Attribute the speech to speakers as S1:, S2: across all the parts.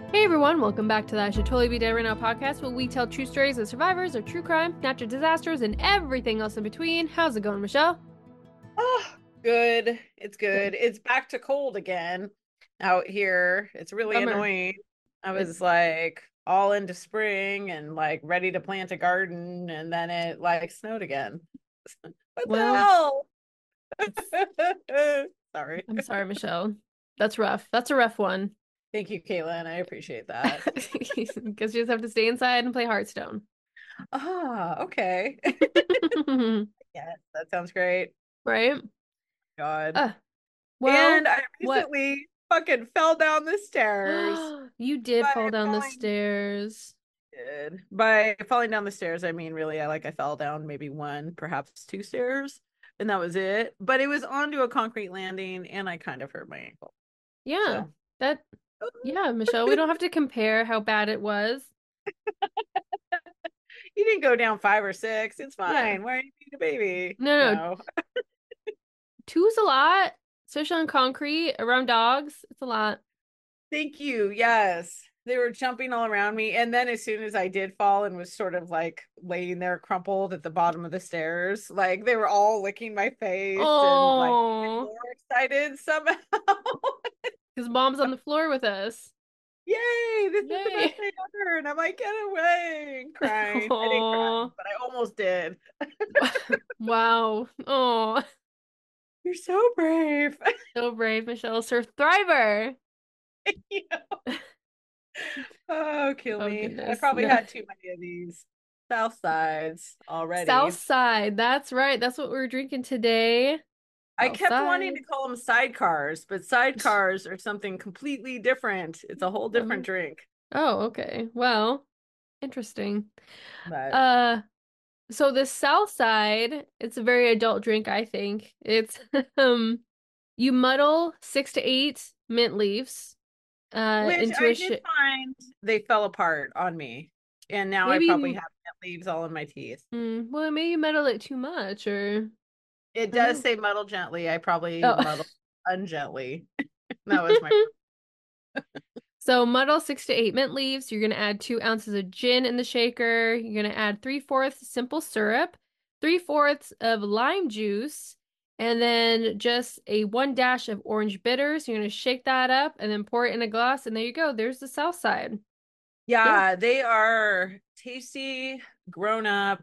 S1: Hey everyone, welcome back to the I Should Totally Be Dead Right Now podcast, where we tell true stories of survivors of true crime, natural disasters, and everything else in between. How's it going, Michelle?
S2: Oh, good. It's
S1: Good.
S2: good. It's back to cold again out here. It's really
S1: Bummer.
S2: annoying. I
S1: It,
S2: was like all into spring and like ready to plant a garden, and then it like snowed again. What
S1: well,
S2: the
S1: it's,
S2: hell? Sorry.
S1: I'm sorry, Michelle. That's rough. That's a rough one.
S2: Thank you, Caitlin. I appreciate that.
S1: Because you just have to stay inside and play Hearthstone.
S2: Ah, okay. Yes, that sounds great.
S1: Right?
S2: God.
S1: Uh, well,
S2: And I
S1: what?
S2: recently fucking fell down the stairs.
S1: You did
S2: By
S1: fall down the
S2: falling
S1: stairs.
S2: did. By falling down the stairs, I mean really I fell down maybe one, perhaps two stairs, and that was it. But it was onto a concrete landing and I kind of hurt my ankle.
S1: Yeah.
S2: So
S1: That, yeah, Michelle, we don't have to compare how bad it was.
S2: you didn't go down five or six. It's
S1: Yeah.
S2: fine. Why are you being a baby?
S1: No, no,
S2: No.
S1: two's a lot, especially on concrete around dogs. It's a lot.
S2: Thank you. Yes. They were jumping all around me. And then as soon as I did fall and was sort of like laying there crumpled at the bottom of the stairs, like they were all licking my face and like even
S1: Oh,
S2: more excited somehow.
S1: because mom's on the floor with us.
S2: Yay, this is the
S1: Yay.
S2: best day ever. And I'm like, get away and crying. I didn't cry,
S1: Oh,
S2: but I almost did.
S1: wow. Oh,
S2: You're so brave.
S1: so brave, Michelle. Sir Thriver.
S2: Yeah. Oh, kill
S1: Oh,
S2: me. I
S1: goodness.
S2: probably
S1: No.
S2: had too many of these South Sides
S1: South
S2: already.
S1: Side. That's right. That's what we're drinking today.
S2: I
S1: South
S2: kept wanting
S1: Side.
S2: to call them sidecars, but sidecars are something completely different. It's a whole
S1: Uh-huh.
S2: different drink.
S1: Oh, okay. Well, interesting.
S2: But
S1: Uh, so the South Side, it's a very adult drink, I think. It's you muddle 6 to 8 mint leaves
S2: which
S1: into
S2: I
S1: a
S2: did
S1: sh
S2: find they fell apart on me. And now I
S1: maybe
S2: probably have leaves all in my teeth.
S1: well, maybe you muddle it too much or
S2: It
S1: I don't
S2: does
S1: know.
S2: say muddle gently. I probably
S1: Oh,
S2: muddled ungently. That was my
S1: so muddle 6 to 8 mint leaves. You're gonna add 2 ounces of gin in the shaker. You're gonna add 3/4 simple syrup, 3/4 of lime juice, and then just a 1 dash of orange bitters. You're gonna shake that up and then pour it in a glass, and there you go. There's the South Side. Yeah,
S2: Yeah, they are tasty, grown up,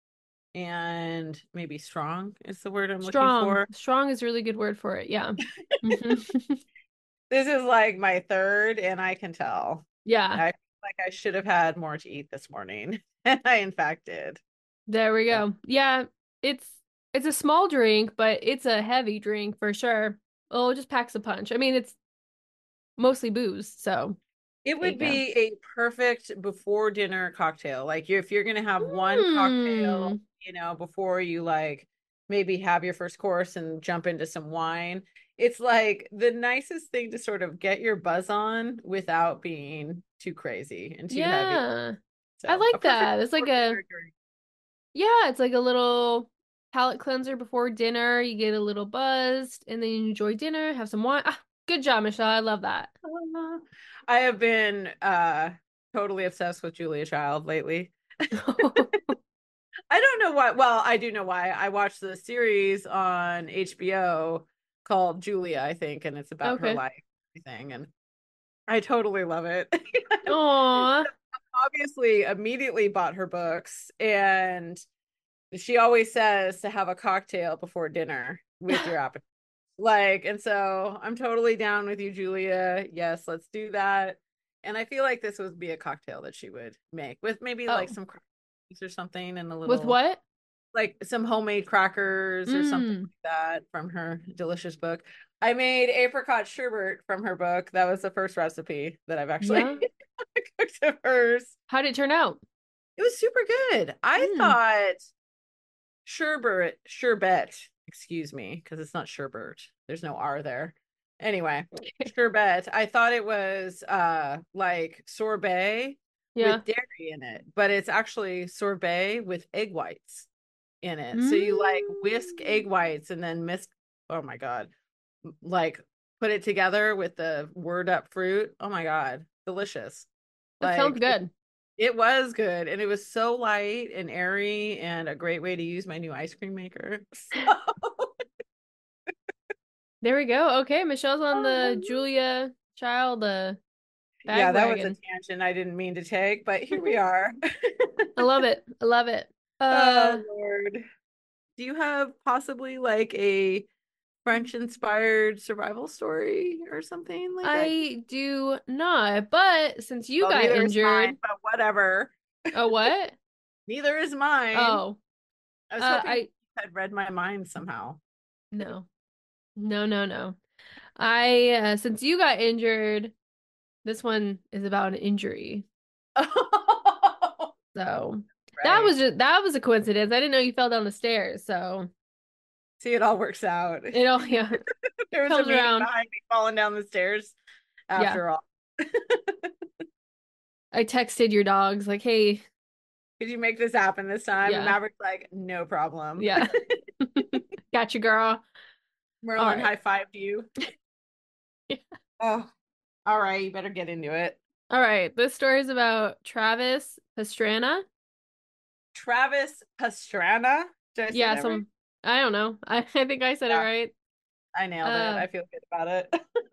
S2: and maybe strong is the word I'm looking
S1: strong.
S2: for.
S1: Strong is a really good word for it. Yeah. hmm
S2: This is like my third, and I can tell.
S1: Yeah.
S2: I feel like I should have had more to eat this morning. And I in fact did.
S1: There we
S2: So
S1: go. Yeah, it's it's a small drink, but it's a heavy drink for sure. Oh, it just packs a punch. I mean, it's mostly booze, so
S2: it
S1: there you
S2: would
S1: go.
S2: be a perfect before dinner cocktail. Like if you're gonna have one cocktail,
S1: Hmm.
S2: before you like maybe have your first course and jump into some wine, it's like the nicest thing to sort of get your buzz on without being too crazy and too heavy.
S1: Yeah. I
S2: So a
S1: like
S2: perfect
S1: that. It's like
S2: before
S1: a
S2: dinner drink.
S1: yeah, it's like a little palate cleanser before dinner. You get a little buzzed and then you enjoy dinner, have some wine. Ah, good job, Michelle. I love that.
S2: I have been totally obsessed with Julia Child lately. I don't know why. Well, I do know why. I watched the series on HBO called Julia, I think, and it's about her
S1: Okay.
S2: life and everything. And I totally love it.
S1: Aw.
S2: Obviously, immediately bought her books, and she always says to have a cocktail before dinner with your appetite. Like, and so I'm totally down with you, Julia. Yes, let's do that. And I feel like this would be a cocktail that she would make with maybe like
S1: Oh.
S2: some crackers or something and a
S1: With
S2: little
S1: what?
S2: like some homemade crackers or something
S1: Mm.
S2: like that from her delicious book. I made apricot sherbet from her book. That was the first recipe that I've actually
S1: Yeah.
S2: cooked of hers.
S1: How'd it turn out?
S2: It was super good. I
S1: Mm.
S2: thought sherbet, excuse me, because it's not sherbet. There's no R there. Anyway, sherbet. I thought it was like sorbet
S1: Yeah.
S2: with dairy in it, but it's actually sorbet with egg whites in it. So you like whisk
S1: Mm.
S2: egg whites and then misk, oh my God, like put it together with the word up fruit. Oh my God, delicious.
S1: That sounds
S2: Like
S1: good.
S2: it was good. And it was so light and airy and a great way to use my new ice cream maker.
S1: There we go. Okay, Michelle's on the Julia Child
S2: Yeah, that was a
S1: bagwagon.
S2: tangent I didn't mean to take, but here we are.
S1: I love it. I love it.
S2: Oh Lord. Do you have possibly like a French inspired survival story or something like that?
S1: I do not, but since you
S2: Well,
S1: got
S2: neither is mine,
S1: injured,
S2: but whatever.
S1: oh what?
S2: Neither is mine.
S1: Oh,
S2: I was hoping you
S1: I
S2: had read my mind somehow.
S1: no. No, no, no. I since you got injured, this one is about an injury. So
S2: Right.
S1: that was a coincidence. I didn't know you fell down the stairs, so
S2: See, it all works out.
S1: it all yeah
S2: There was a
S1: comes
S2: meaning
S1: around.
S2: behind me falling down the stairs
S1: Yeah.
S2: after all.
S1: I texted your dogs like, "Hey,
S2: Could you make this happen this time? And
S1: yeah,
S2: Maverick's like, no problem.
S1: yeah, got you, girl." All
S2: Merlin
S1: right.
S2: high fived you. Oh, all right. You better get into it.
S1: All right. This story is about Travis Pastrana.
S2: Travis Pastrana. Did I say
S1: Yeah,
S2: that right?
S1: some I don't know. I think I said it
S2: Yeah,
S1: right.
S2: I nailed it.
S1: Uh,
S2: I feel good about it.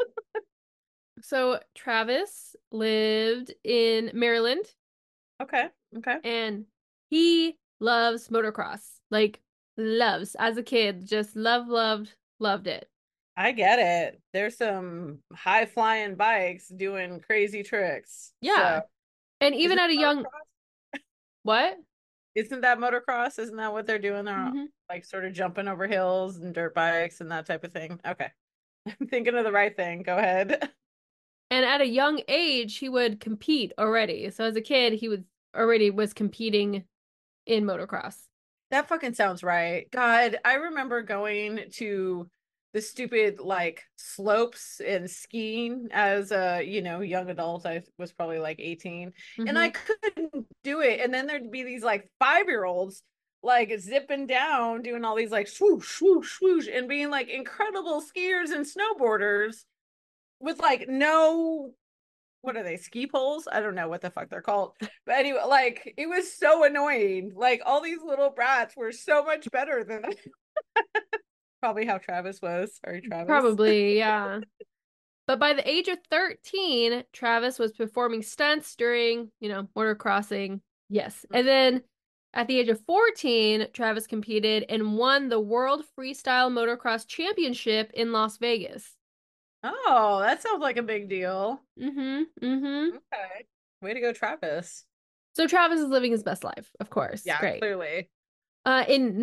S1: so Travis lived in Maryland
S2: Okay. Okay.
S1: and he loves motocross. Like loves as a kid, just loved it.
S2: I get it. There's some high flying bikes doing crazy tricks. So,
S1: Yeah. And
S2: is
S1: even
S2: it
S1: at a young
S2: motocross?
S1: what?
S2: Isn't that motocross? Isn't that what they're doing? They're
S1: Hmm.
S2: like sort of jumping over hills and dirt bikes and that type of thing. Okay. I'm thinking of the right thing. Go ahead.
S1: And at a young age, he would compete already. So as a kid, he would already was competing in motocross.
S2: That fucking sounds right. God, I remember going to the stupid like slopes and skiing as a, young adult. I was probably like 18 and I
S1: Hmm.
S2: couldn't do it. And then there'd be these like 5-year-olds like zipping down, doing all these like swoosh, swoosh, swoosh, and being like incredible skiers and snowboarders with like no, what are they, ski poles? I don't know what the fuck they're called. But anyway, like it was so annoying. Like all these little brats were so much better than probably how Travis was. Sorry, Travis.
S1: Probably, yeah. But by the age of 13, Travis was performing stunts during, motocrossing. Yes. And then at the age of 14, Travis competed and won the World Freestyle Motocross Championship in Las Vegas.
S2: Oh, that sounds like a big deal.
S1: Mm-hmm. Mm-hmm.
S2: Okay. Way to go, Travis.
S1: So Travis is living his best life, of course.
S2: Yeah,
S1: Great.
S2: clearly.
S1: In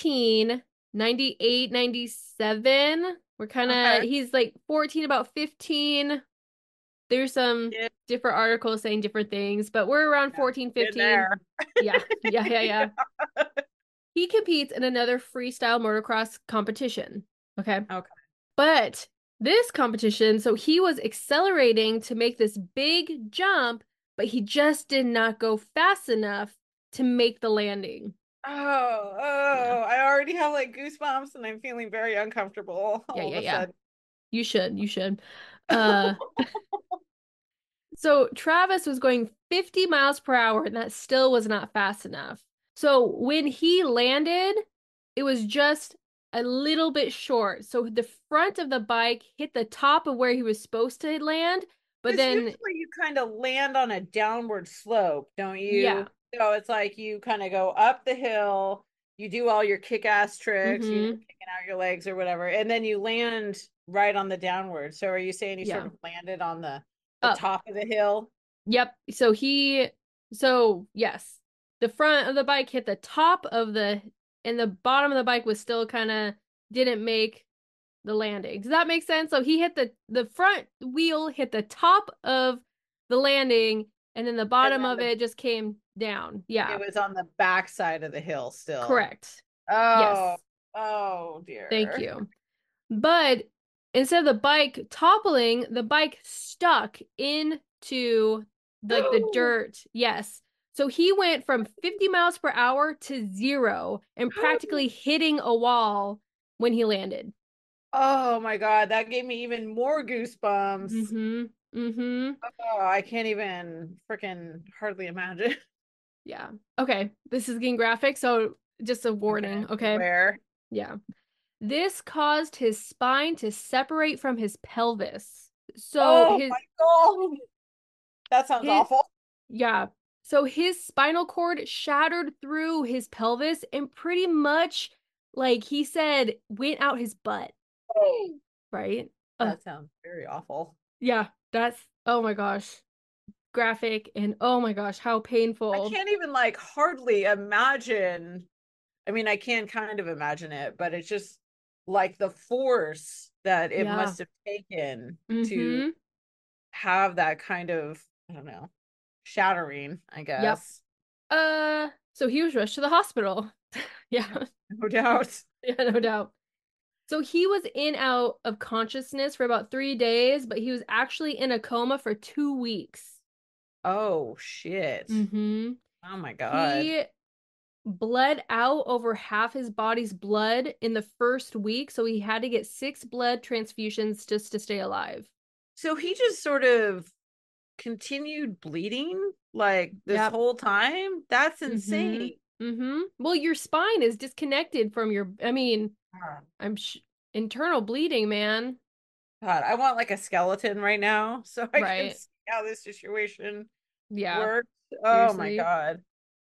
S1: 1998, 97, we're kind
S2: Okay.
S1: of, he's like 14, about 15. There's some
S2: Yeah,
S1: different articles saying different things, but we're around 14,
S2: getting
S1: 15.
S2: there.
S1: Yeah, yeah, yeah, yeah. He competes in another freestyle motocross competition. Okay.
S2: Okay.
S1: But this competition, so he was accelerating to make this big jump, but he just did not go fast enough to make the landing. Yeah.
S2: I already have like goosebumps and I'm feeling very uncomfortable
S1: Yeah,
S2: all
S1: yeah,
S2: of a
S1: yeah.
S2: sudden.
S1: You should, you should. Uh, so Travis was going 50 miles per hour, and that still was not fast enough. So when he landed, it was just a little bit short. So the front of the bike hit the top of where he was supposed to land, but
S2: Because
S1: then,
S2: usually you kind of land on a downward slope, don't
S1: yeah.
S2: you? So it's like you kind of go up the hill, you do all your kick-ass tricks,
S1: Mm-hmm.
S2: kicking out your legs or whatever, and then you land right on the downward. So are you saying you sort
S1: Yeah.
S2: of landed on the
S1: Up.
S2: top of the hill?
S1: Yep. So yes, the front of the bike hit the top of and the bottom of the bike was still kind of didn't make the landing. Does that make sense? So he hit the front wheel hit the top of the landing, and then the
S2: And
S1: bottom
S2: then
S1: of it just came down.
S2: it
S1: Yeah,
S2: was on the back side of the hill still.
S1: correct.
S2: Oh,
S1: Yes.
S2: oh
S1: Thank
S2: dear.
S1: you. But instead of the bike toppling, the bike stuck into like the dirt. Yes. So he went from 50 miles per hour to zero and practically hitting a wall when he landed.
S2: Oh my God, that gave me even more goosebumps.
S1: Mm-hmm. Mm-hmm.
S2: Oh, I can't even freaking hardly imagine.
S1: Yeah. Okay. This is getting graphic, so just a
S2: Okay,
S1: warning, okay?
S2: where?
S1: Yeah. This caused his spine to separate from his pelvis. So
S2: Oh my God, that sounds
S1: his
S2: awful.
S1: yeah. So his spinal cord shattered through his pelvis and pretty much like he said went out his butt, right? Uh,
S2: That sounds very awful.
S1: yeah, that's oh my gosh, graphic and oh my gosh, how
S2: I
S1: painful.
S2: can't even like hardly imagine. I mean, I can kind of imagine it, but it's just like the force that it
S1: Yeah.
S2: must have taken to
S1: Mm-hmm.
S2: have that kind of, I don't know, shattering, I
S1: Yep.
S2: guess.
S1: So he was rushed to the hospital.
S2: Yeah,
S1: Yeah.
S2: no doubt.
S1: Yeah, no doubt. So he was in out of consciousness for about 3 days, but he was actually in a coma for 2 weeks.
S2: Oh shit.
S1: Mm-hmm.
S2: Oh my God.
S1: He bled out over half his body's blood in the first week, so he had to get 6 blood transfusions just to stay alive.
S2: So he just sort of continued bleeding like this
S1: Yep.
S2: whole time? That's
S1: Mm-hmm.
S2: insane.
S1: Mm-hmm. Well, your spine is disconnected from your, I mean,
S2: God,
S1: I'm sh internal bleeding, man.
S2: I want like a skeleton right now so I can
S1: Right.
S2: see how this situation
S1: Yeah.
S2: works. Oh my
S1: Seriously.
S2: God.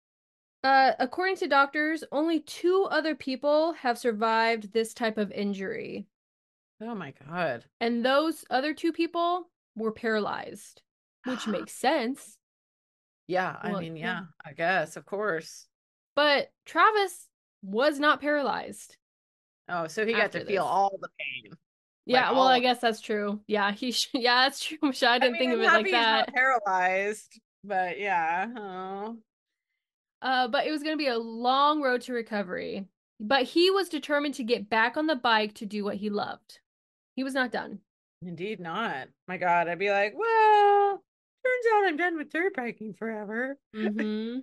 S1: According to doctors, only 2 other people have survived this type of injury.
S2: Oh my God.
S1: And those other 2 people were paralyzed, which makes sense.
S2: Yeah, I
S1: Well,
S2: mean,
S1: yeah.
S2: yeah, I guess, of course.
S1: But Travis was not paralyzed
S2: Oh, so he got to
S1: after
S2: feel
S1: this.
S2: all the pain, like
S1: Yeah, well,
S2: all
S1: I
S2: of it.
S1: guess that's true. Yeah, yeah, that's true. I
S2: I
S1: didn't
S2: mean,
S1: think of
S2: I'm
S1: it like
S2: happy he's not
S1: that.
S2: paralyzed, but yeah. Oh,
S1: But it was going to be a long road to recovery. But he was determined to get back on the bike to do what he loved. He was not done.
S2: indeed not. My God, I'd be like, well, turns out I'm done with dirt biking forever.
S1: Mm-hmm.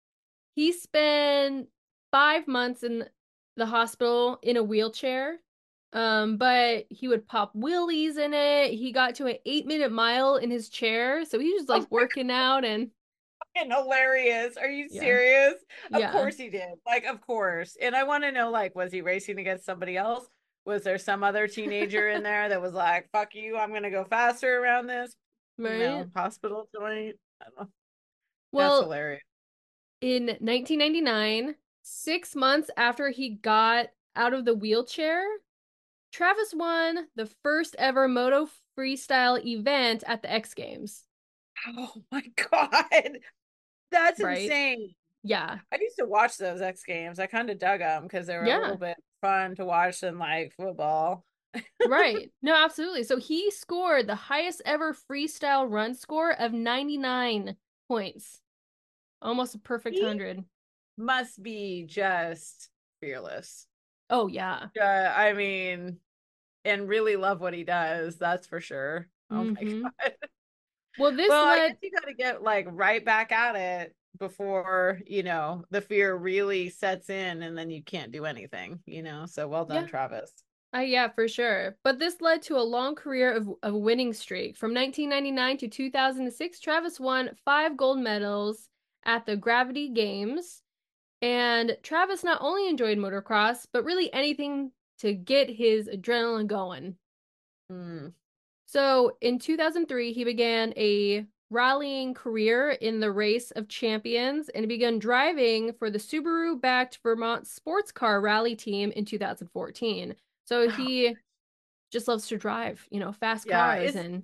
S1: He spent 5 months in the hospital in a wheelchair. But he would pop wheelies in it. He got to an 8-minute mile in his chair. So he was like
S2: Oh my
S1: working out and
S2: fucking hilarious. Are you
S1: yeah,
S2: serious? Of
S1: yeah,
S2: course he did. Like, of course. And I want to know, like, was he racing against somebody else? Was there some other teenager in there that was like, fuck you, I'm gonna go faster around this,
S1: right?
S2: hospital joint? I don't know. That's
S1: Well,
S2: hilarious.
S1: in 1999, 6 months after he got out of the wheelchair, Travis won the first ever moto freestyle event at the X Games,
S2: Oh my God. That's
S1: right?
S2: insane.
S1: Yeah.
S2: I used to watch those X Games. I kind of dug them because they were a little
S1: Yeah.
S2: bit fun to watch than like football.
S1: Right. No, absolutely. So he scored the highest ever freestyle run score of 99 points. Almost a perfect
S2: He
S1: 100.
S2: must be just fearless.
S1: Oh, yeah.
S2: I mean, and really love what he does. That's for sure. Oh my
S1: Mm-hmm.
S2: God.
S1: Well, this
S2: Well, I guess
S1: led,
S2: you got to get like right back at it before, the fear really sets in and then you can't do anything. So well done,
S1: yeah,
S2: Travis.
S1: yeah, for sure. But this led to a long career of a winning streak. From 1999 to 2006, Travis won 5 gold medals at the Gravity Games. And Travis not only enjoyed motocross, but really anything to get his adrenaline going.
S2: Mm.
S1: So in 2003, he began a rallying career in the Race of Champions and began driving for the Subaru backed Vermont sports car rally team in 2014. So
S2: Oh,
S1: he just loves to drive, fast
S2: yeah.
S1: cars and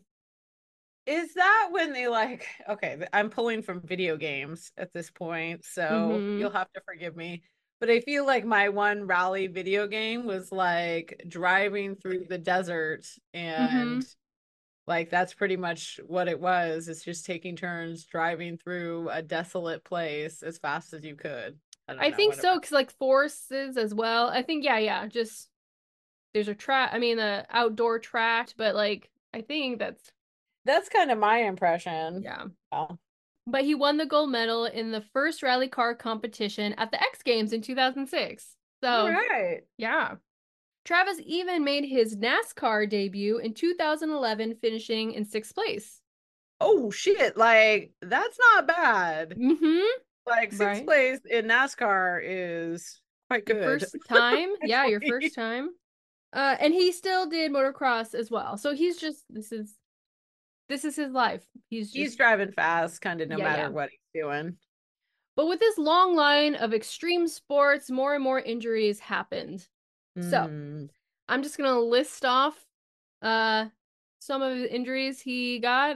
S2: Is that when they like, okay, I'm pulling from video games at this point, so
S1: mm-hmm,
S2: you'll have to forgive me. But I feel like my one rally video game was like driving through the desert
S1: mm-hmm.
S2: and like that's pretty much what it was. It's just taking turns driving through a desolate place as fast as you could. I don't
S1: I
S2: know,
S1: think so,
S2: whatever.
S1: because like forces as well. I think, yeah, just there's a track, I mean, the outdoor track, but like, I think that's,
S2: That's kind of my impression.
S1: yeah.
S2: Oh,
S1: But he won the gold medal in the first rally car competition at the X Games in 2006.
S2: all
S1: So,
S2: right.
S1: yeah. Travis even made his NASCAR debut in 2011, finishing in 6th place.
S2: Oh shit, like that's not bad.
S1: Mm-hmm.
S2: Like sixth
S1: Right.
S2: place in NASCAR is quite
S1: Your
S2: good.
S1: first time? Yeah, your first
S2: Actually.
S1: time. And he still did motocross as well. So he's just this is his life. He's
S2: He's
S1: just
S2: driving fast, kind of no
S1: yeah,
S2: matter
S1: yeah.
S2: what he's doing.
S1: But with this long line of extreme sports, more and more injuries happened. So
S2: Mm.
S1: I'm just gonna list off uh some of the injuries he got.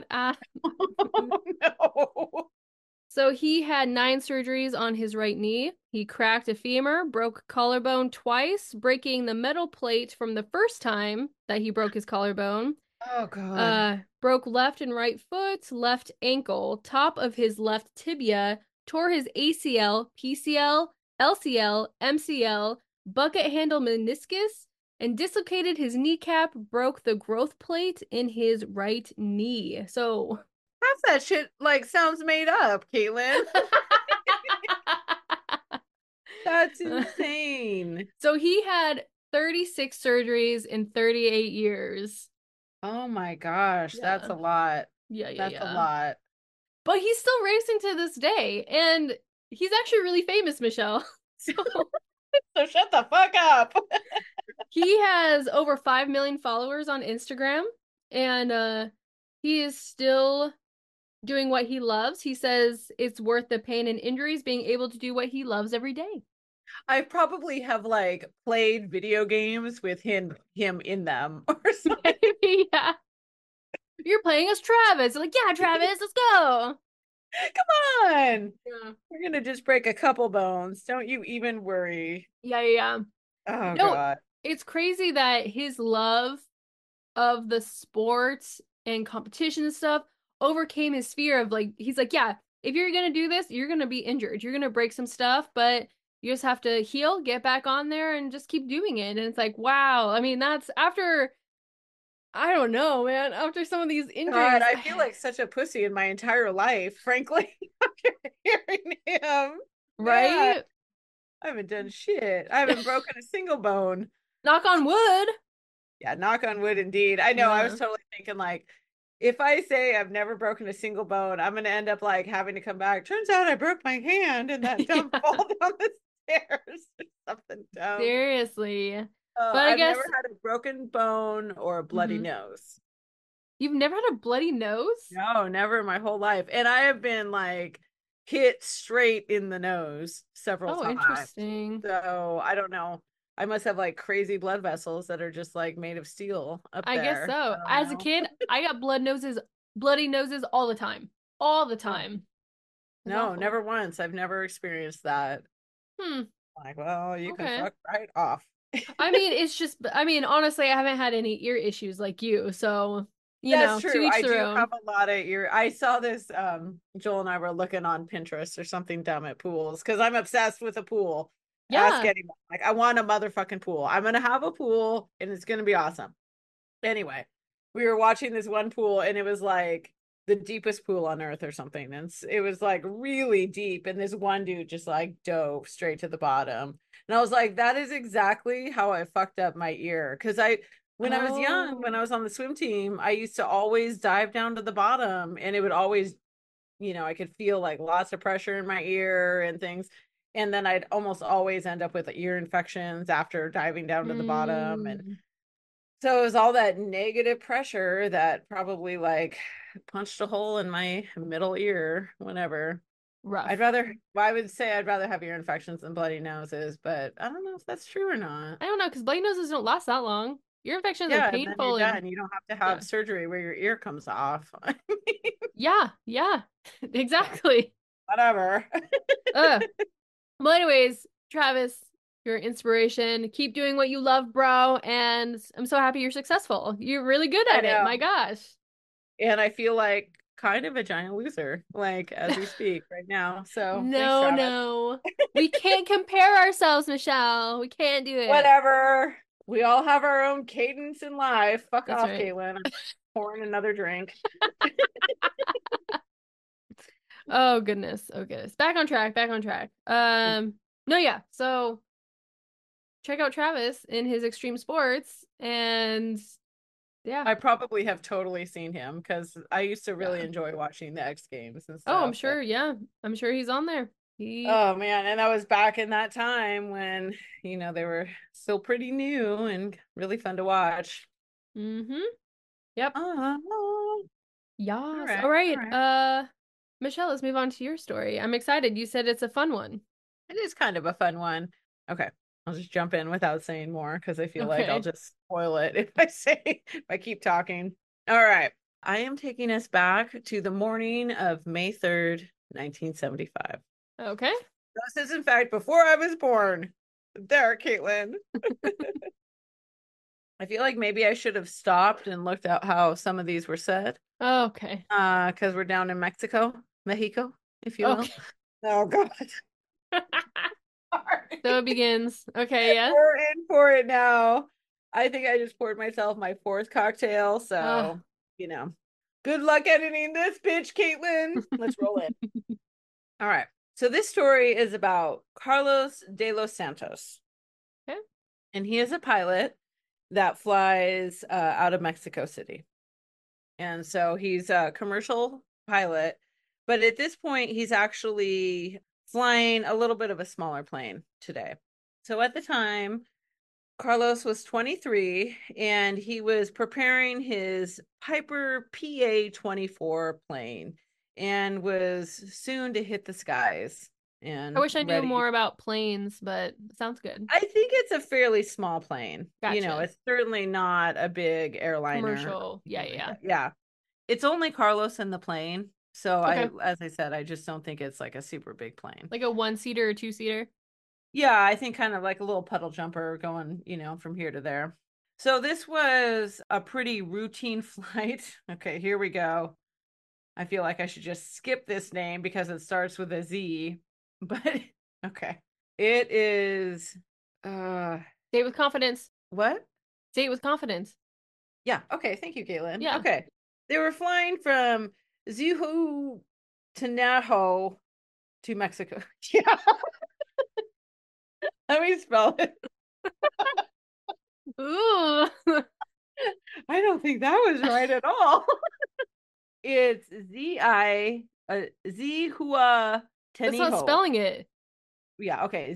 S2: No.
S1: So he had 9 surgeries on his right knee. He cracked a femur, broke collarbone twice, breaking the metal plate from the first time that he broke his collarbone.
S2: Oh God.
S1: Broke left and right foot, left ankle, top of his left tibia, tore his ACL, PCL, LCL, MCL, bucket handle meniscus, and dislocated his kneecap, broke the growth plate in his right knee. So
S2: Half that shit like sounds made up, Caitlin. That's insane.
S1: so he had 36 surgeries in 38 years.
S2: Oh my gosh, that's
S1: Yeah.
S2: a lot.
S1: Yeah, yeah,
S2: That's a
S1: yeah.
S2: lot.
S1: But he's still racing to this day. And he's actually really famous, Michelle. So
S2: So shut the fuck up.
S1: he has over 5 million followers on Instagram. And he is still doing what he loves. He says it's worth the pain and injuries being able to do what he loves every day.
S2: I probably have like played video games with him in them or something.
S1: Maybe, yeah. You're playing as Travis. Like, yeah, Travis, let's go.
S2: Come on.
S1: Yeah.
S2: We're gonna just break a couple bones. Don't you even worry.
S1: Yeah, yeah, yeah.
S2: Oh
S1: No,
S2: God.
S1: it's crazy that his love of the sports and competition and stuff overcame his fear of like, he's like, yeah, if you're gonna do this, you're gonna be injured. You're gonna break some stuff, but you just have to heal, get back on there, and just keep doing it. And it's like, wow. I mean, that's after, I don't know, man, after some of these
S2: God,
S1: injuries,
S2: I feel like such a pussy in my entire life, frankly. After hearing him. Man,
S1: right?
S2: I haven't done shit. I haven't broken a single bone.
S1: Knock on wood.
S2: Yeah, knock on wood indeed. I know, I was
S1: Yeah.
S2: totally thinking like if I say I've never broken a single bone, I'm gonna end up like having to come back. Turns out I broke my hand in that dumb
S1: Yeah.
S2: fall down the stairs or something dumb.
S1: Seriously. But I
S2: I've
S1: guess
S2: never had a broken bone or a bloody
S1: mhm.
S2: nose.
S1: You've never had a bloody nose?
S2: No, never in my whole life. And I have been like hit straight in the nose several
S1: Oh,
S2: times.
S1: interesting.
S2: So I don't know. I must have like crazy blood vessels that are just like made of steel up
S1: I guess
S2: there. I
S1: so.
S2: don't
S1: As a
S2: know.
S1: kid, I got bloody noses all the time. All the
S2: Oh,
S1: time. It was
S2: no,
S1: awful.
S2: never once. I've never experienced that.
S1: Hmm.
S2: Like, well, you can
S1: Okay.
S2: fuck right off.
S1: I mean, it's just, I mean, honestly, I haven't had any ear issues like you. So,
S2: That's
S1: to
S2: true.
S1: each
S2: I
S1: their
S2: do have
S1: own.
S2: a lot of ear. I saw this. Joel and I were looking on Pinterest or something dumb at pools because I'm obsessed with a pool. Ask
S1: Yeah.
S2: anyone. Like, I want a motherfucking pool. I'm gonna have a pool and it's gonna be awesome. Anyway, we were watching this one pool and it was like the deepest pool on earth or something. And it was like really deep. And this one dude just like dove straight to the bottom. And I was like, that is exactly how I fucked up my ear. Cause when I was young, when I
S1: Oh.
S2: was on the swim team, I used to always dive down to the bottom and it would always, I could feel like lots of pressure in my ear and things. And then I'd almost always end up with ear infections after diving down to the bottom. And
S1: Hmm.
S2: so it was all that negative pressure that probably like punched a hole in my middle ear whenever.
S1: Rough.
S2: I would say I'd rather have ear infections than bloody noses, but I don't know if that's true or not.
S1: I don't know, because bloody noses don't last that long. Ear infections are
S2: Yeah, and then you're
S1: painful and
S2: done. You don't have to
S1: yeah.
S2: have surgery where your ear comes off.
S1: Yeah, yeah. Exactly.
S2: Whatever.
S1: Uh. Well, anyways, Travis, you're an inspiration. Keep doing what you love, bro. And I'm so happy you're successful. You're really good
S2: I
S1: at it. My
S2: know.
S1: gosh.
S2: And I feel like kind of a giant loser, like as we speak right now. So thanks,
S1: No,
S2: Travis.
S1: no. We can't compare ourselves, Michelle. We can't do it.
S2: Whatever. We all have our own cadence in life. Fuck
S1: That's
S2: off,
S1: right.
S2: Caitlin. I'm pouring another drink.
S1: Oh goodness. Oh goodness. Back on track. Back on track. No, yeah. So check out Travis in his extreme sports, and yeah,
S2: I probably have totally seen him because I used to really
S1: yeah.
S2: enjoy watching the X Games and
S1: Oh, I'm
S2: stuff.
S1: sure. Yeah, I'm sure he's on there. He.
S2: Oh man, and that was back in that time when, they were still pretty new and really fun to watch.
S1: Mm-hmm. Yep.
S2: Oh, all
S1: Yes.
S2: right,
S1: All
S2: all
S1: right.
S2: right.
S1: Michelle, let's move on to your story. I'm excited. You said it's a fun one.
S2: It is kind of a fun one. Okay, I'll just jump in without saying more because I feel like I'll
S1: Okay.
S2: just spoil it if I keep talking. All right. I am taking us back to the morning of May 3rd, 1975.
S1: Okay.
S2: This is, in fact, before I was born. There, Caitlin. I feel like maybe I should have stopped and looked at how some of these were said.
S1: Okay.
S2: Because we're down in Mexico, if you will.
S1: Okay.
S2: Oh God.
S1: So
S2: Sorry.
S1: it begins. Okay, yeah.
S2: We're in for it now. I think I just poured myself my fourth cocktail,
S1: Uh,
S2: so good luck editing this, bitch, Caitlin. Let's roll in. All right. So this story is about Carlos de los Santos,
S1: okay.
S2: and he is a pilot that flies out of Mexico City. And so he's a commercial pilot, but at this point, he's actually flying a little bit of a smaller plane today. So at the time, Carlos was 23 and he was preparing his Piper PA-24 plane and was soon to hit the skies
S1: I
S2: and
S1: wish I knew
S2: ready.
S1: more about planes, but sounds good.
S2: I think it's a fairly small plane.
S1: Gotcha.
S2: It's certainly not a big airliner or
S1: Commercial. Yeah,
S2: anything like
S1: yeah.
S2: that. Yeah. It's only Carlos in the plane. So
S1: Yeah. Okay.
S2: as I said, I just don't think it's like a super big plane.
S1: Like a one-seater or two-seater.
S2: Yeah, I think kind of like a little puddle jumper going, from here to there. So this was a pretty routine flight. Okay, here we go. I feel like I should just skip this name because it starts with a Z. But okay. It is
S1: Say it with confidence.
S2: what?
S1: Say it with confidence.
S2: Yeah, okay, thank you, Caitlin.
S1: Yeah.
S2: Okay. They were flying from Zuhu to Naho to Mexico. Yeah, let me spell it.
S1: Ooh.
S2: I don't think that was right at all. It's Zihua
S1: That's not
S2: Tenijo.
S1: spelling it.
S2: Yeah, okay.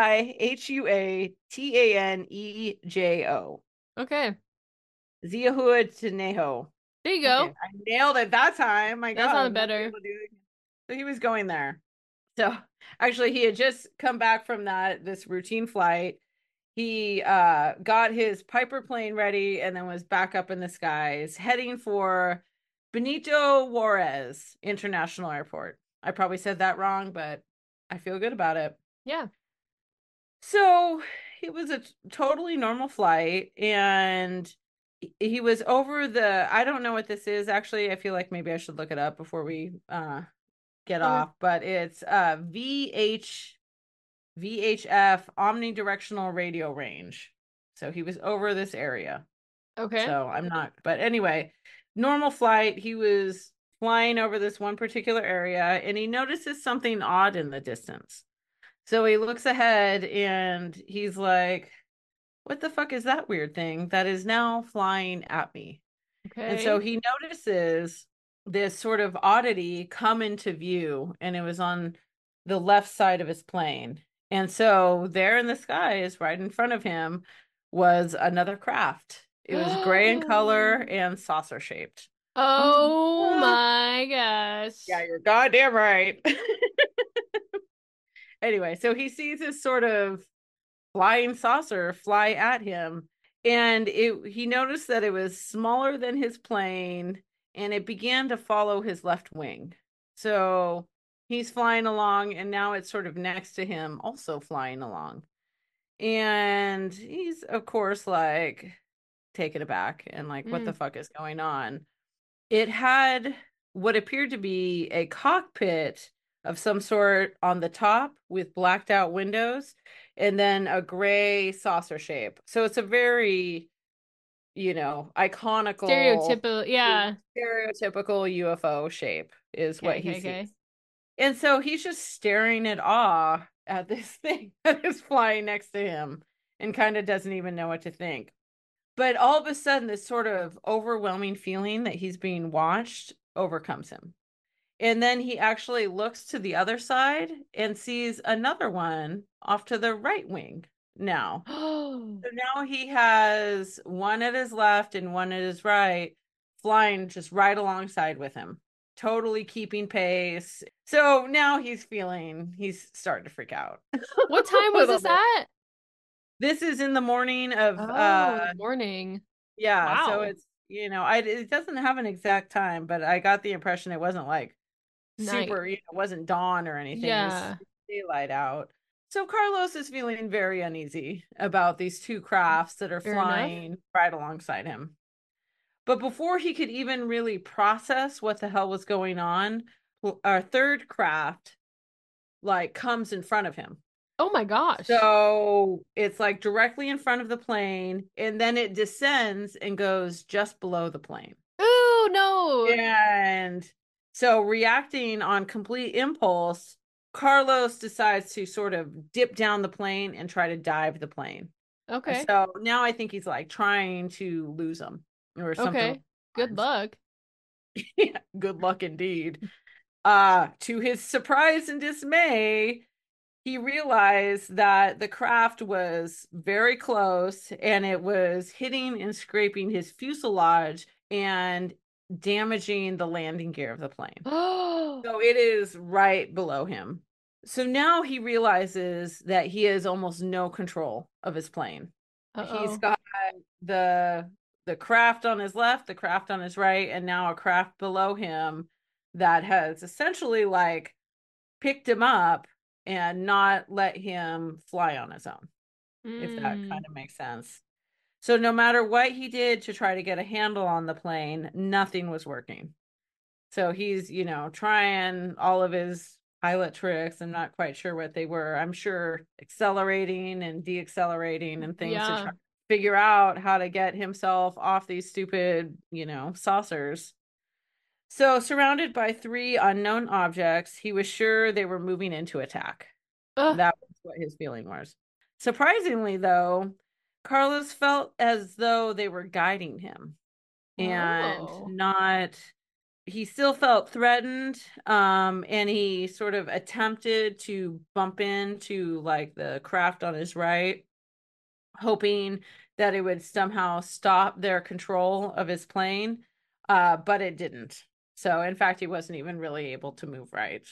S2: Zihuatanejo.
S1: Okay.
S2: Zihua Tenejo.
S1: There you
S2: Okay,
S1: go.
S2: I nailed it that time. My
S1: That
S2: God,
S1: sounded
S2: I'm not
S1: better.
S2: able to do it again. So he was going there. So actually, he had just come back from this routine flight. He got his Piper plane ready and then was back up in the skies, heading for Benito Juarez International Airport. I probably said that wrong, but I feel good about it.
S1: Yeah.
S2: So it was a totally normal flight, and he was over I don't know what this is actually. I feel like maybe I should look it up before we get
S1: Okay.
S2: off, but it's VHF omnidirectional radio range. So he was over this area.
S1: Okay.
S2: So I'm not, but anyway, normal flight. He was flying over this one particular area and he notices something odd in the distance. So he looks ahead and he's like, what the fuck is that weird thing that is now flying at me? And so
S1: Okay.
S2: he notices this sort of oddity come into view, and it was on the left side of his plane. And so there in the skies, right in front of him, was another craft. It was gray in color and saucer shaped. I was like,
S1: Oh
S2: ah.
S1: my
S2: Yeah,
S1: gosh.
S2: you're goddamn right. Anyway, so he sees this sort of flying saucer fly at him, and he noticed that it was smaller than his plane and it began to follow his left wing. So he's flying along and now it's sort of next to him also flying along, and he's of course like taken aback and like, what the
S1: Mm.
S2: fuck is going on? It had what appeared to be a cockpit of some sort on the top with blacked out windows and then a gray saucer shape. So it's a very, iconical,
S1: Stereotypical. Yeah.
S2: stereotypical UFO shape is what
S1: Okay,
S2: he
S1: okay,
S2: sees.
S1: okay.
S2: And so he's just staring in awe at this thing that is flying next to him. and kind of doesn't even know what to think. But all of a sudden, this sort of overwhelming feeling that he's being watched overcomes him. And then he actually looks to the other side and sees another one off to the right wing now.
S1: Oh,
S2: So now he has one at his left and one at his right, flying just right alongside with him, totally keeping pace. So now he's starting to freak out a
S1: what time was
S2: little
S1: this
S2: bit.
S1: at?
S2: This is in the morning of
S1: Oh, in the morning.
S2: yeah, so
S1: Wow.
S2: it's it doesn't have an exact time, but I got the impression it wasn't like
S1: Night.
S2: super, it wasn't dawn or anything. It was
S1: Yeah.
S2: daylight out. So Carlos is feeling very uneasy about these two crafts that are
S1: Fair enough.
S2: flying right alongside him. But before he could even really process what the hell was going on, our third craft like comes in front of him.
S1: Oh my gosh.
S2: So it's like directly in front of the plane, and then it descends and goes just below the plane.
S1: Ooh, no.
S2: And so, reacting on complete impulse, Carlos decides to sort of dip down the plane and try to dive the plane.
S1: Okay.
S2: So now I think he's like trying to lose him or something.
S1: Okay. Good luck.
S2: Yeah, good luck indeed. To his surprise and dismay, he realized that the craft was very close and it was hitting and scraping his fuselage and damaging the landing gear of the plane.
S1: Oh.
S2: So it is right below him. So now he realizes that he has almost no control of his plane. He's
S1: Uh-oh.
S2: got the the craft on his left, the craft on his right, and now a craft below him that has essentially like picked him up and not let him fly on his own, if that kind
S1: Mm.
S2: of makes sense. So no matter what he did to try to get a handle on the plane, nothing was working. So he's, trying all of his pilot tricks. I'm not quite sure what they were. I'm sure accelerating and deaccelerating and things to
S1: Yeah.
S2: try to figure out how to get himself off these stupid, saucers. So, surrounded by three unknown objects, he was sure they were moving into attack.
S1: Uh,
S2: That was what his feeling was. Surprisingly, though, Carlos felt as though they were guiding him and
S1: oh.
S2: not, he still felt threatened. And he sort of attempted to bump into like the craft on his right, hoping that it would somehow stop their control of his plane. But it didn't. So, in fact, he wasn't even really able to move right.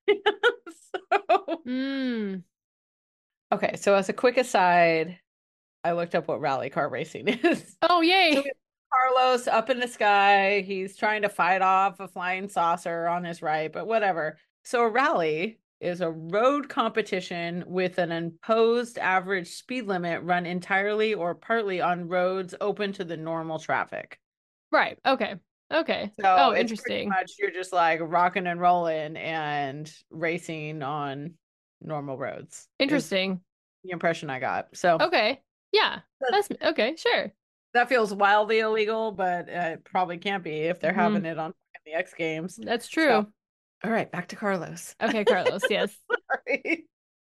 S2: So,
S1: Mm.
S2: okay, so as a quick aside, I looked up what rally car racing is.
S1: Oh,
S2: So
S1: yay.
S2: we have Carlos up in the sky. He's trying to fight off a flying saucer on his right, but whatever. So a rally is a road competition with an imposed average speed limit run entirely or partly on roads open to the normal traffic.
S1: Right. Okay. Okay.
S2: So
S1: Oh,
S2: it's pretty
S1: interesting.
S2: much you're just like rocking and rolling and racing on normal roads is
S1: Interesting.
S2: the impression I got. So
S1: Okay. Yeah. That's okay. Sure.
S2: that feels wildly illegal, but it probably can't be if they're
S1: Hmm.
S2: having it on the X Games.
S1: That's
S2: So,
S1: true.
S2: all right, back to Carlos.
S1: Okay, Carlos. Yes.
S2: Sorry.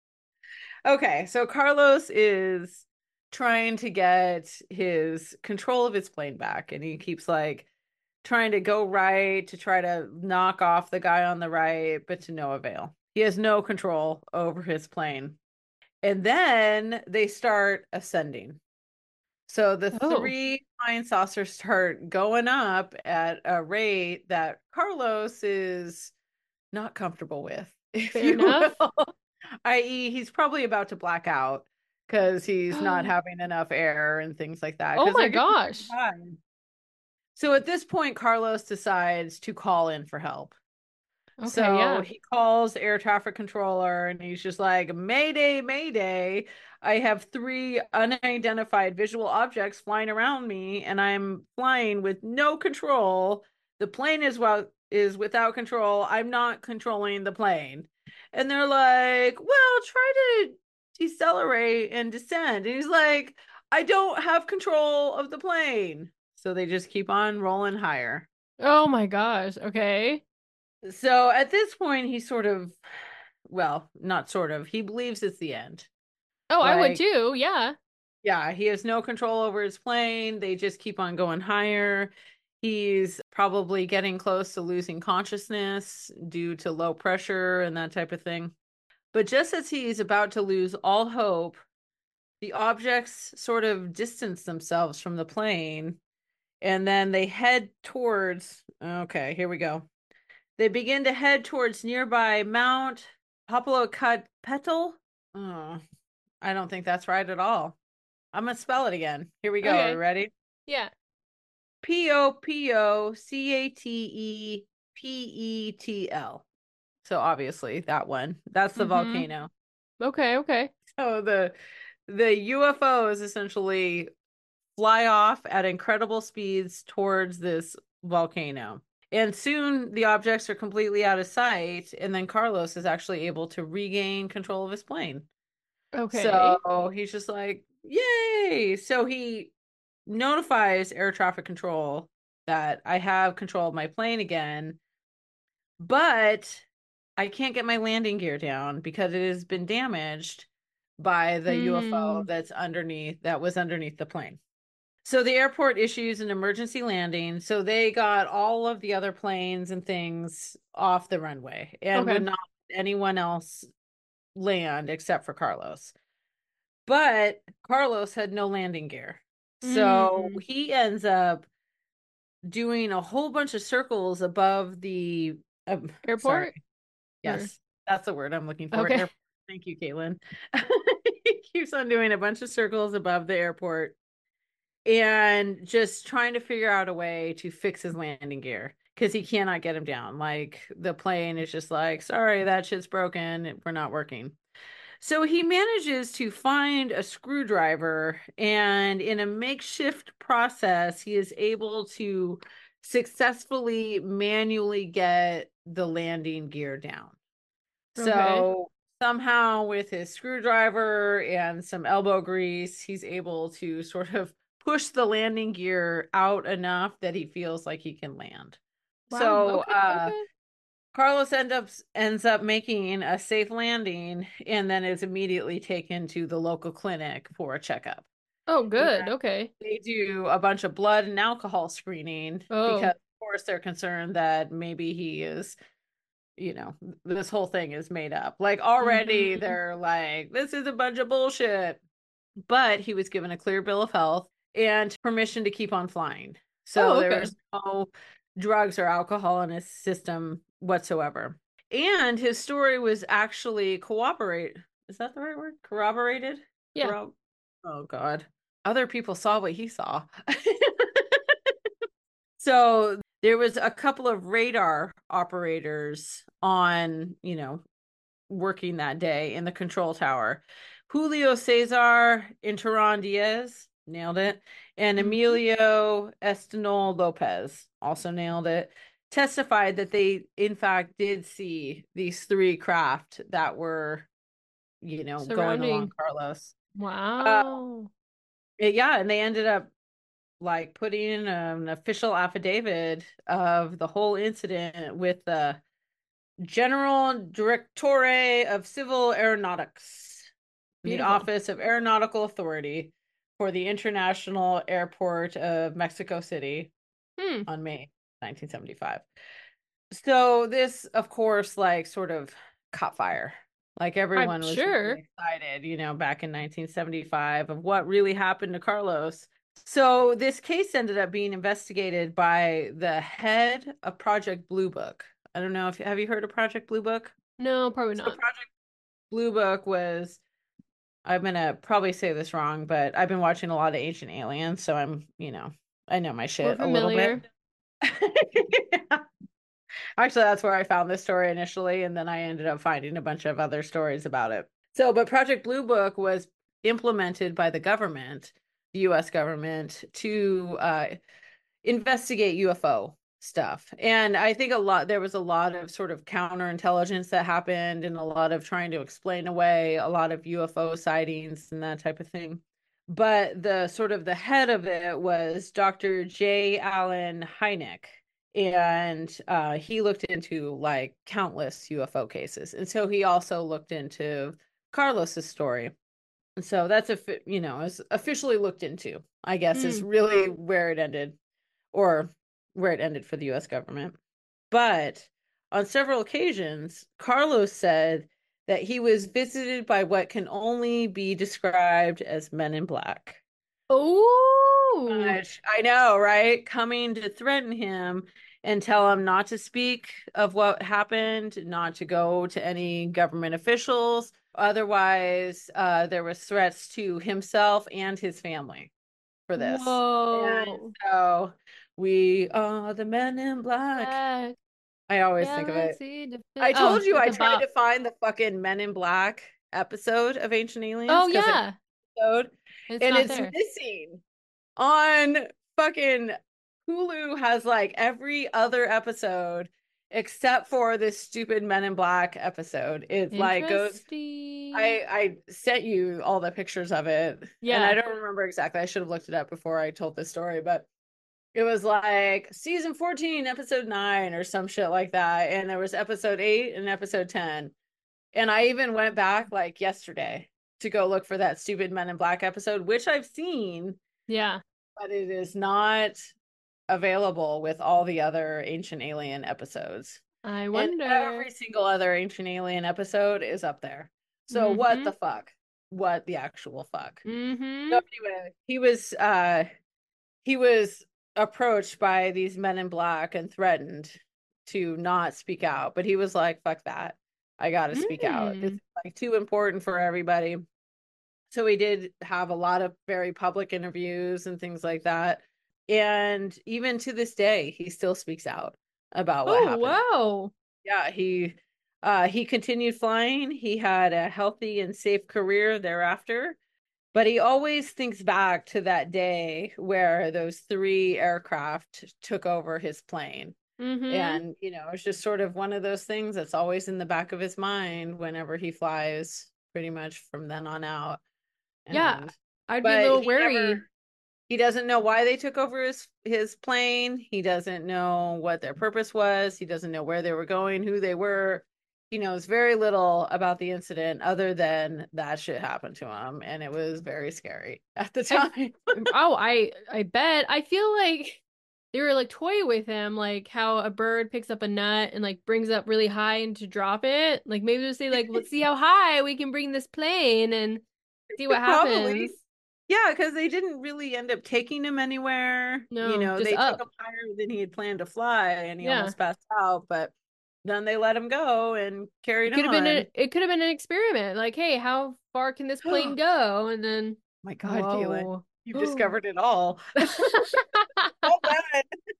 S2: Okay, so Carlos is trying to get his control of his plane back, and he keeps like trying to go right to try to knock off the guy on the right, but to no avail. He has no control over his plane. And then they start ascending. So the
S1: Oh,
S2: three flying saucers start going up at a rate that Carlos is not comfortable with, if
S1: fair
S2: you
S1: enough.
S2: will. I.e., he's probably about to black out because he's not
S1: Oh
S2: having enough air and things like that because
S1: my
S2: they're getting pretty
S1: gosh.
S2: high. So at this point, Carlos decides to call in for help.
S1: Okay,
S2: So
S1: yeah.
S2: he calls the air traffic controller and he's just like, Mayday, Mayday. I have three unidentified visual objects flying around me and I'm flying with no control. The plane is without control. I'm not controlling the plane. And they're like, well, try to decelerate and descend. And he's like, I don't have control of the plane. So they just keep on rolling higher.
S1: Oh my gosh. Okay.
S2: So at this point, he sort of, well, not sort of, he believes it's the end.
S1: Oh, I would
S2: Like,
S1: too. Yeah.
S2: Yeah, he has no control over his plane. They just keep on going higher. He's probably getting close to losing consciousness due to low pressure and that type of thing. But just as he's about to lose all hope, the objects sort of distance themselves from the plane and then they head towards, okay, here we go. They begin to head towards nearby Mount Popocatépetl. Oh, I don't think that's right at all. I'm gonna spell it again. Here we go. Are we
S1: Okay.
S2: ready?
S1: Yeah.
S2: Popocatépetl. So obviously that one. That's the
S1: Mm-hmm.
S2: volcano.
S1: Okay, okay.
S2: So the UFOs essentially fly off at incredible speeds towards this volcano. And soon the objects are completely out of sight, and then Carlos is actually able to regain control of his plane.
S1: Okay.
S2: So he's just like, yay! So he notifies air traffic control that I have control of my plane again, but I can't get my landing gear down because it has been damaged by the UFO
S1: Hmm.
S2: that was underneath the plane. So the airport issues an emergency landing. So they got all of the other planes and things off the runway and would
S1: Okay.
S2: not let anyone else land except for Carlos. But Carlos had no landing gear. So
S1: Mm.
S2: he ends up doing a whole bunch of circles above the, sorry,
S1: Airport? Or
S2: yes, that's the word I'm looking for.
S1: okay.
S2: Airport. Thank you, Caitlin. He keeps on doing a bunch of circles above the airport and just trying to figure out a way to fix his landing gear because he cannot get him down. Like the plane is just like, sorry, that shit's broken. We're not working. So he manages to find a screwdriver, and in a makeshift process, he is able to successfully manually get the landing gear down.
S1: Okay.
S2: So somehow, with his screwdriver and some elbow grease, he's able to sort of push the landing gear out enough that he feels like he can land.
S1: Wow.
S2: So
S1: Okay. Okay.
S2: Carlos ends up making a safe landing and then is immediately taken to the local clinic for a checkup.
S1: Oh,
S2: And
S1: good. Okay.
S2: they do a bunch of blood and alcohol screening because,
S1: Oh.
S2: of course, they're concerned that maybe he is, this whole thing is made up. Like already
S1: Mm-hmm.
S2: they're like, this is a bunch of bullshit. But he was given a clear bill of health and permission to keep on flying. So
S1: Oh,
S2: there
S1: okay.
S2: was no drugs or alcohol in his system whatsoever. And his story was actually cooperate. Is that the right word? Corroborated?
S1: Yeah.
S2: Oh God. Other people saw what he saw. So there was a couple of radar operators on, working that day in the control tower. Julio Cesar Interon Diaz nailed it, and
S1: Mm-hmm.
S2: Emilio Estinol Lopez also nailed it. Testified that they, in fact, did see these three craft that were, going along
S1: Surrounding.
S2: Carlos. Uh,
S1: Wow.
S2: yeah, and they ended up like putting in an official affidavit of the whole incident with the General Directorate of Civil Aeronautics in the
S1: Beautiful.
S2: Office of Aeronautical Authority for the International Airport of Mexico City
S1: Hmm.
S2: on May 1975. So this, of course, like sort of caught fire. Like
S1: I'm
S2: everyone was
S1: sure.
S2: really excited, back in 1975 of what really happened to Carlos. So this case ended up being investigated by the head of Project Blue Book. I don't know if have you heard of Project Blue Book?
S1: No, probably
S2: So
S1: not.
S2: Project Blue Book was, I'm gonna probably say this wrong, but I've been watching a lot of Ancient Aliens, so I know my
S1: We're
S2: shit a little bit.
S1: familiar.
S2: Actually, that's where I found this story initially, and then I ended up finding a bunch of other stories about it. So, but Project Blue Book was implemented by the government, the US government, to investigate UFO stuff. And I think there was a lot of sort of counterintelligence that happened and a lot of trying to explain away a lot of UFO sightings and that type of thing. But the sort of the head of it was Dr. J. Allen Hynek. And he looked into like countless UFO cases. And so he also looked into Carlos's story. And so that's is officially looked into, I guess, is
S1: Mm.
S2: really where it ended, or where it ended for the US government. But on several occasions, Carlos said that he was visited by what can only be described as men in black.
S1: Oh,
S2: Much. I know, right? Coming to threaten him and tell him not to speak of what happened, not to go to any government officials. Otherwise, there was threats to himself and his family for this. And
S1: whoa.
S2: so we are the men in black.
S1: Black
S2: I always think of it.
S1: galaxy
S2: I
S1: Oh,
S2: told you
S1: that's
S2: I
S1: a
S2: tried
S1: bop.
S2: to find the fucking Men in Black episode of Ancient Aliens
S1: Oh
S2: because
S1: yeah,
S2: episode,
S1: it's
S2: and
S1: not
S2: it's
S1: there.
S2: missing on fucking Hulu. Has like every other episode except for this stupid Men in Black episode. It like goes.
S1: Interesting.
S2: I sent you all the pictures of it, and I
S1: Yeah.
S2: don't remember exactly. I should have looked it up before I told this story, but it was like season 14, episode 9, or some shit like that. And there was episode 8 and episode 10. And I even went back like yesterday to go look for that stupid Men in Black episode, which I've seen,
S1: Yeah.
S2: but it is not available with all the other Ancient Alien episodes.
S1: I
S2: And
S1: wonder.
S2: every single other Ancient Alien episode is up there. So what
S1: Mm-hmm.
S2: the fuck? What the actual fuck? So
S1: Mm-hmm.
S2: anyway, he was approached by these men in black and threatened to not speak out, but he was like, fuck that. I got to speak out. This
S1: Mm.
S2: is like too important for everybody. So he did have a lot of very public interviews and things like that. And even to this day, he still speaks out about what
S1: Oh,
S2: happened.
S1: wow.
S2: Yeah, he continued flying. He had a healthy and safe career thereafter, but he always thinks back to that day where those three aircraft took over his plane.
S1: Mm-hmm.
S2: And, it's just sort of one of those things that's always in the back of his mind whenever he flies, pretty much from then on out.
S1: Yeah,
S2: And,
S1: I'd be a
S2: but
S1: little wary.
S2: he doesn't know why they took over his plane. He doesn't know what their purpose was. He doesn't know where they were going, who they were. He knows very little about the incident other than that shit happened to him, and it was very scary at the
S1: I
S2: time.
S1: I bet. I feel like they were like toy with him, like how a bird picks up a nut and like brings up really high and to drop it. Like maybe they'll say like, let's see how high we can bring this plane and see what happens.
S2: Probably. Yeah, because they didn't really end up taking him anywhere.
S1: No, just
S2: They took
S1: up.
S2: him higher than he had planned to fly, and he
S1: Yeah.
S2: almost passed out, but then they let him go and carried on.
S1: It could have been an experiment. Like, hey, how far can this plane go? And then
S2: My God, Caitlin,
S1: whoa.
S2: you've discovered it all. Well done.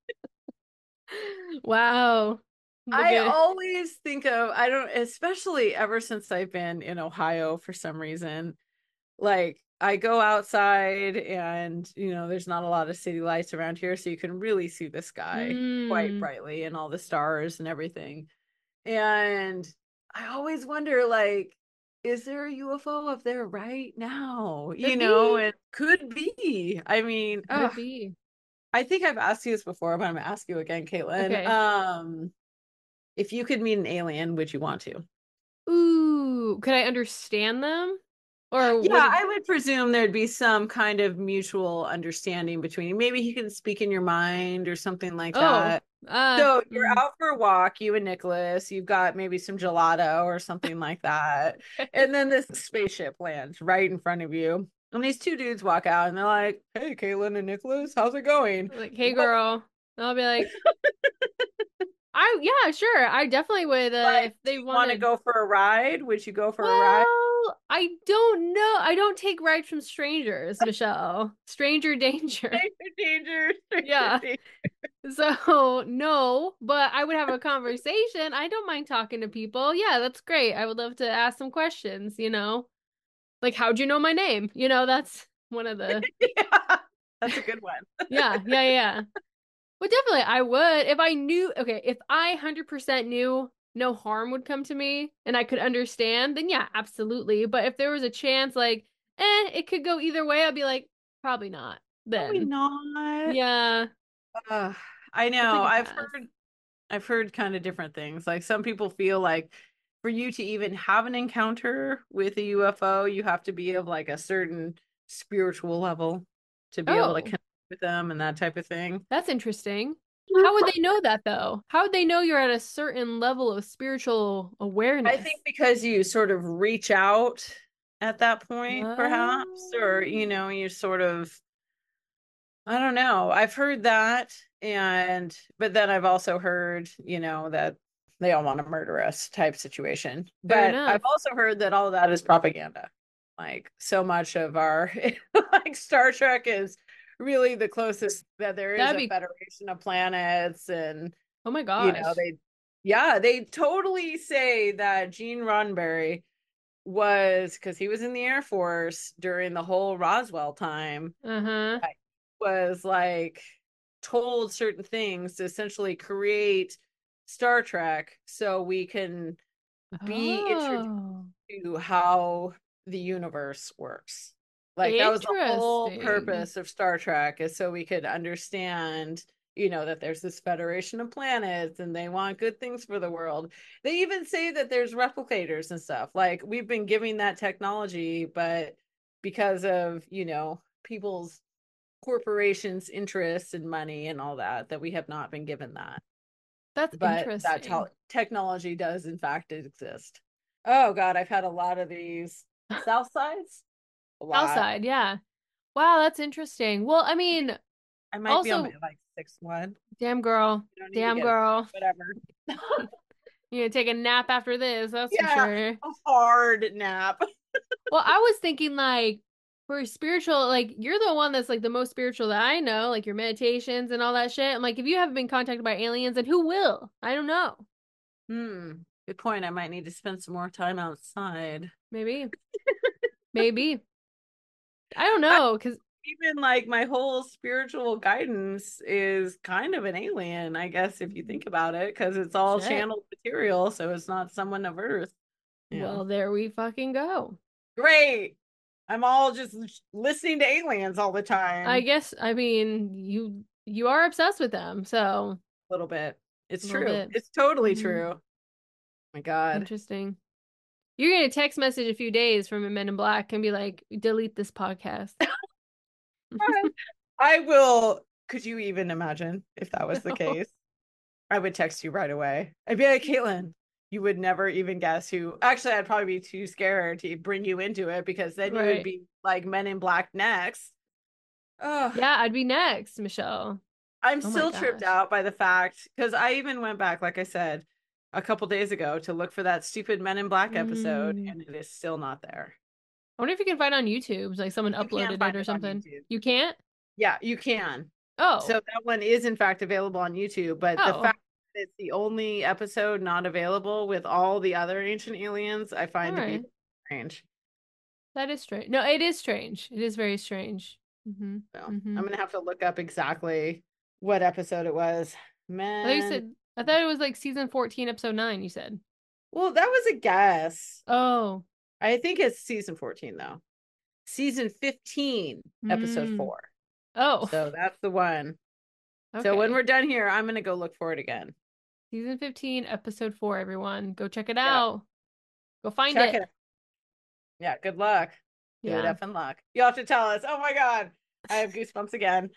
S1: Wow. Look
S2: I
S1: at
S2: always think of, I don't, especially ever since I've been in Ohio for some reason, like I go outside and, there's not a lot of city lights around here, so you can really see the sky quite
S1: mm,
S2: brightly and all the stars and everything. And I always wonder, like, is there a UFO up there right now?
S1: could be.
S2: It could be. I mean,
S1: Could be.
S2: I think I've asked you this before, but I'm gonna ask you again, Caitlin.
S1: Okay.
S2: If you could meet an alien, would you want to?
S1: Ooh, could I understand them? Or
S2: Yeah,
S1: would it
S2: I would presume there'd be some kind of mutual understanding between you. Maybe he can speak in your mind or something like
S1: Oh,
S2: that. So you're
S1: mm.
S2: out for a walk, you and Nicholas. You've got maybe some gelato or something like that. And then this spaceship lands right in front of you. And these two dudes walk out and they're like, "Hey, Caitlin and Nicholas, how's it going?"
S1: Like, hey
S2: What
S1: girl. And I'll be like, yeah, sure. I definitely would
S2: like,
S1: if
S2: do
S1: they
S2: you want to
S1: wanted.
S2: go for a ride? Would you go for a ride?
S1: Well, I don't know. I don't take rides from strangers, Michelle. Stranger danger.
S2: Stranger danger, stranger
S1: Yeah.
S2: danger.
S1: So, no, but I would have a conversation. I don't mind talking to people. Yeah, that's great. I would love to ask some questions. Like, how'd you know my name? That's one of the,
S2: Yeah, that's a good one.
S1: yeah, yeah, yeah. But definitely, I would if I knew, okay, if I 100% knew no harm would come to me and I could understand, then yeah, absolutely. But if there was a chance, like, it could go either way, I'd be like, probably not
S2: Probably
S1: then.
S2: not.
S1: Yeah,
S2: Uh, I
S1: I'll take
S2: know.
S1: a
S2: I've
S1: pass.
S2: heard I've heard kind of different things. Like some people feel like for you to even have an encounter with a UFO, you have to be of like a certain spiritual level to be able to
S1: Oh,
S2: connect with them and that type of thing.
S1: that's interesting. How would they know that though? How would they know you're at a certain level of spiritual
S2: I
S1: awareness?
S2: think because you sort of reach out at that point, perhaps, or
S1: Oh,
S2: you sort of, I don't know. I've heard that, and but then I've also heard, that they all want to murder us type situation.
S1: fair
S2: But I've
S1: enough.
S2: also heard that all of that is propaganda. Like so much of our like Star Trek is really the closest that there is
S1: That'd
S2: a
S1: be,
S2: federation of planets, and
S1: oh my
S2: you know,
S1: gosh.
S2: they yeah, they totally say that Gene Roddenberry was because he was in the Air Force during the whole Roswell time,
S1: Uh-huh.
S2: was like told certain things to essentially create Star Trek so we can be introduced
S1: Oh,
S2: to how the universe works. Like that was the whole
S1: interesting.
S2: purpose of Star Trek, is so we could understand, that there's this federation of planets and they want good things for the world. They even say that there's replicators and stuff. Like we've been giving that technology, but because of, people's corporations' interests and money and all that, that we have not been given that.
S1: That's
S2: But that
S1: interesting.
S2: technology does in fact exist. Oh God, I've had a lot of these South Sides. A lot.
S1: Outside, yeah. Wow, that's interesting. Well, I mean,
S2: I might be on my
S1: also,
S2: like sixth one.
S1: damn girl,
S2: You don't need to
S1: damn
S2: get it.
S1: girl.
S2: Whatever.
S1: You're gonna take a nap after this, that's for
S2: Yeah,
S1: sure.
S2: a hard nap.
S1: Well, I was thinking like for spiritual, like you're the one that's like the most spiritual that I know, like your meditations and all that shit. I'm like, if you haven't been contacted by aliens, then who will? I don't know.
S2: Hmm. Good point. I might need to spend some more time outside.
S1: Maybe, maybe. I don't
S2: I
S1: know, because
S2: even like my whole spiritual guidance is kind of an alien, I guess, if you think about it, because it's all
S1: shit.
S2: channeled material, so it's not someone of Earth. Yeah.
S1: Well, there we fucking go.
S2: Great. I'm all just listening to aliens all the
S1: I
S2: time.
S1: guess, I mean, you are obsessed with them, so
S2: A little bit.
S1: a
S2: It's
S1: little
S2: true.
S1: bit.
S2: It's totally
S1: Hmm.
S2: true. Oh my God.
S1: Interesting. You're gonna text message a few days from a Men in Black and be like, delete this podcast.
S2: I will. Could you even imagine if that was the
S1: No.
S2: case? I would text you right away. I'd be like, Caitlin, you would never even guess who. Actually, I'd probably be too scared to bring you into it because then you would
S1: Right.
S2: be like Men in Black next. Oh,
S1: Yeah, I'd be next, Michelle.
S2: I'm
S1: Oh my
S2: still tripped
S1: gosh.
S2: out by the fact because I even went back, like I said, a couple days ago to look for that stupid Men in Black episode,
S1: Mm.
S2: and it is still not there.
S1: I wonder if you can find it on YouTube, like someone
S2: You can
S1: uploaded it
S2: find
S1: or
S2: it on
S1: something.
S2: YouTube.
S1: You can't?
S2: Yeah, you can. So
S1: Oh.
S2: that one is in fact available on YouTube, but the
S1: Oh.
S2: fact that it's the only episode not available with all the other ancient aliens, I
S1: All
S2: find to be
S1: right.
S2: strange.
S1: That is strange. No, it is strange. It is very strange. Mm-hmm.
S2: So
S1: Mm-hmm.
S2: I'm gonna have to look up exactly what episode it was.
S1: I thought you
S2: Man,
S1: said I thought it was like season 14, episode 9, you said.
S2: well, that was a guess.
S1: Oh.
S2: I think it's season 14 though. Season 15, episode
S1: Mm.
S2: 4.
S1: Oh.
S2: So that's the one. So when
S1: Okay.
S2: we're done here, I'm gonna go look for it again.
S1: Season 15, episode 4, everyone. Go check it
S2: Yeah,
S1: out. Go find
S2: check
S1: it.
S2: it out. Yeah, good luck. Good
S1: Yeah.
S2: effing luck. You'll have to tell us. Oh my God. I have goosebumps again.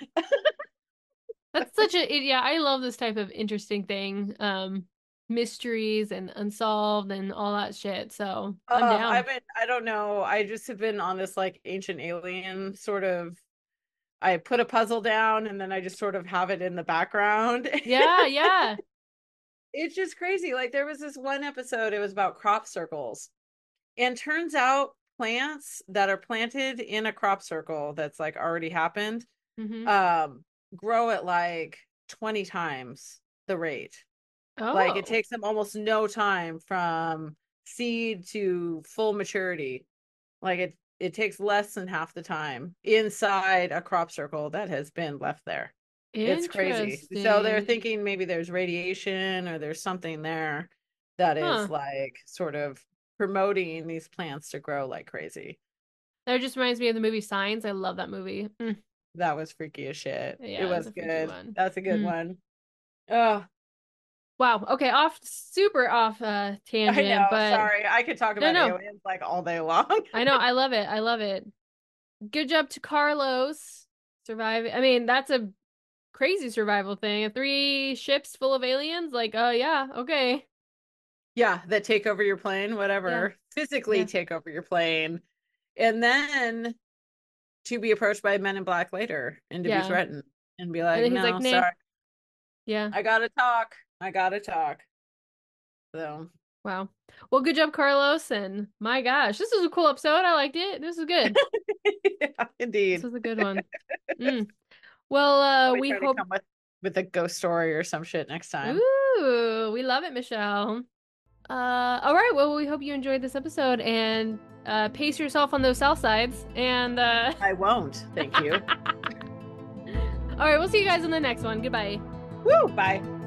S1: That's such a yeah, I love this type of interesting thing. Mysteries and unsolved and all that shit. So I'm down.
S2: I don't know. I just have been on this like ancient alien sort of, I put a puzzle down and then I just sort of have it in the background.
S1: Yeah, yeah.
S2: It's just crazy. Like there was this one episode, it was about crop circles. And turns out plants that are planted in a crop circle that's like already happened,
S1: Mm-hmm.
S2: um, grow at like 20 times the rate. Like it
S1: Oh,
S2: takes them almost no time from seed to full maturity. Like it takes less than half the time inside a crop circle that has been left there. It's crazy. So they're
S1: interesting.
S2: thinking maybe there's radiation or there's something there that is
S1: Huh.
S2: like sort of promoting these plants to grow like crazy.
S1: That just reminds me of the movie Signs. I love that movie.
S2: That was freaky as shit. It
S1: Yeah, it's
S2: was
S1: a freaky
S2: good.
S1: one.
S2: That's a good
S1: Mm.
S2: one. Oh,
S1: Wow. Okay, super off
S2: I know.
S1: tangent, but
S2: Sorry. I could talk
S1: no,
S2: about
S1: no.
S2: aliens like all day long.
S1: I know. I love it. I love it. Good job to Carlos surviving. I mean, that's a crazy survival thing. Three ships full of aliens? Like, oh yeah, okay.
S2: Yeah, that take over your plane,
S1: Yeah.
S2: whatever. Physically
S1: Yeah.
S2: take over your plane. And then to be approached by men in black later and to be
S1: Yeah.
S2: threatened and be
S1: And
S2: like,
S1: then he's like,
S2: no,
S1: nah.
S2: sorry.
S1: Yeah.
S2: I gotta talk. I gotta talk. So
S1: Wow. Well, good job, Carlos. And my gosh, this was a cool episode. I liked it. This was good.
S2: yeah,
S1: This
S2: indeed.
S1: was a good one. Mm. Well,
S2: We
S1: we
S2: try to
S1: hope.
S2: come with a ghost story or some shit next time.
S1: Ooh, we love it, Michelle. All right. Well, we hope you enjoyed this episode and pace yourself on those south sides. And
S2: I won't. Thank you.
S1: all right, we'll see you guys in the next one. Goodbye.
S2: Woo! Bye.